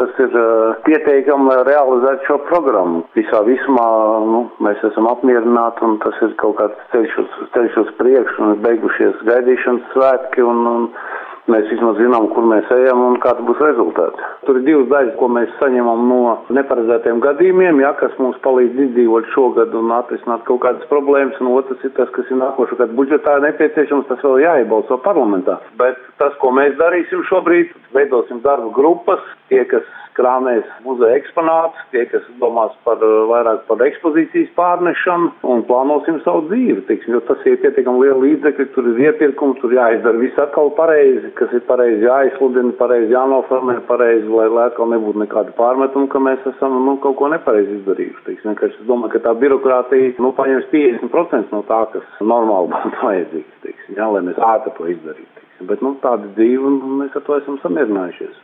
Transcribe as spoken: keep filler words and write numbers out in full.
tas ir uh, pieteikami, lai realizētu šo programmu. Visā vismā nu, mēs esam apmierināti un tas ir kaut kāds ceļš uz, ceļš uz priekšu un beigušies gaidīšanas svētki un, un mēs vismaz zinām, kur mēs ejam un kāds būs rezultāts. Tur ir divas daļas, ko mēs saņemam no neparedzētiem gadījumiem, ja, kas mums palīdz izdzīvot šogad un atrisināt kaut kādas problēmas, un otrs ir tas, kas ir nākošo gadu budžetā nepieciešams, tas vēl jāiebalso parlamentā. Bet tas, ko mēs darīsim šobrīd, veidosim darba grupas, tie, kas krāmēs muzeja eksponātus, tie, kas domās par vairāk par ekspozīcijas pārnešanu un plānosim savu dzīvi, tiksim, jo tas ir pietiekami liela līdzekļi, tur ir iepirkumi, tur jāizdara viss atkal pareizi, kas ir pareizi jāizsludina, pareizi jānoformē, pareizi, lai, lai atkal nebūtu nekāda pārmetuma, ka mēs esam nu, kaut ko nepareizi izdarījuši. Tiksim, vienkārši es domāju, ka tā birokrātija nu, paņems piecdesmit procenti no tā, kas normāli būtu vajadzīgs, tiksim, jā, lai mēs ātri to izdarītu. Tiksim. Bet nu, tāda dzīve un mēs ar to esam samierinājušies.